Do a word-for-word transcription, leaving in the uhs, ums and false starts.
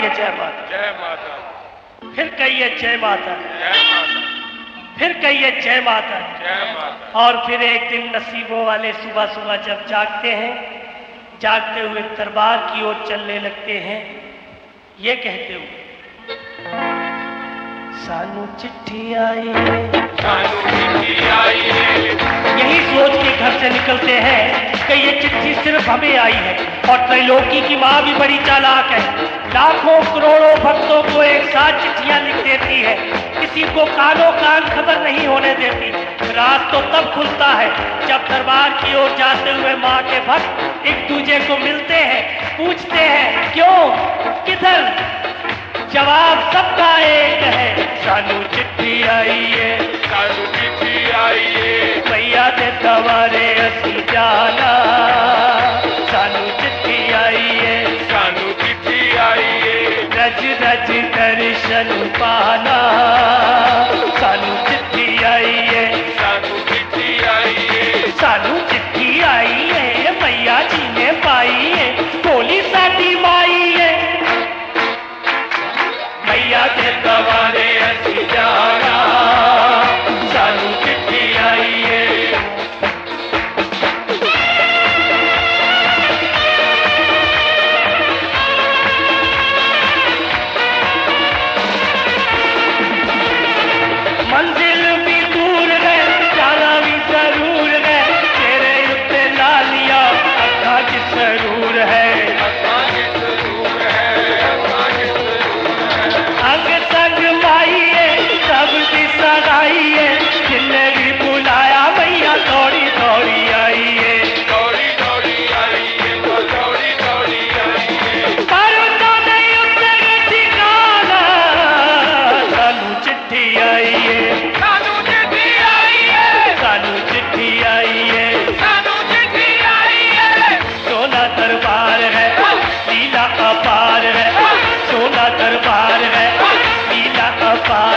कहिए जय माता। जय माता। फिर कहिए जय माता। जय माता। फिर कहिए जय माता। जय माता। और फिर एक दिन नसीबों वाले सुबह सुबह जब जागते हैं, जागते हुए दरबार की ओर चलने लगते हैं, ये कहते हुए सानू चिट्ठी आई है, सानू चिट्ठी आई है। यही सोच के घर से निकलते हैं कि ये चिट्ठी सिर्फ हमें आई है। और त्रैलोकी की माँ भी बड़ी चालाक है, लाखों करोड़ों भक्तों को एक साथ चिट्ठियां लिख देती है, किसी को कानों कान खबर नहीं होने देती। रात तो तब खुलता है जब दरबार की ओर जाते हुए माँ के भक्त एक दूसरे को मिलते हैं, पूछते हैं क्यों, किधर। जवाब सबका एक है, सानू चिट्ठी आई है, सानू चिट्ठी आई है। भैया दे दवारे असी जाना, सानू चिट्ठी आई है, सानू चिट्ठी आई है। रज रज दर्शन पाना, सानू चिट्ठी आई है, सानू चिट्ठी आई है। सानू चिट्ठी आई है, भैया जी ने पाई है, बोली साडी माई है, भैया के दवारे असी जाना, सानू चिट्ठी आई है। मंजिल भी दूर है, जाना भी जरूर है, तेरे उत्ते लालिया अखा की जरूर है, अखा की जरूर है, अखा की जरूर है। अंग संग माई है, सब की सगाई है, जिन्हें भी बुलाया भैया दौड़ी दौड़ी आई है, दौड़ी दौड़ी आई है, तो दौड़ी दौड़ी आई है। पर तो नहीं उससे ठिकाना, सानू चिट्ठी आई है, सानू चिट्ठी आई है। सानू चिट्ठी आई है, सानू चिट्ठी आई है। सोना दरबार है, लीला अपार है, सोना दरबार है, लीला अपार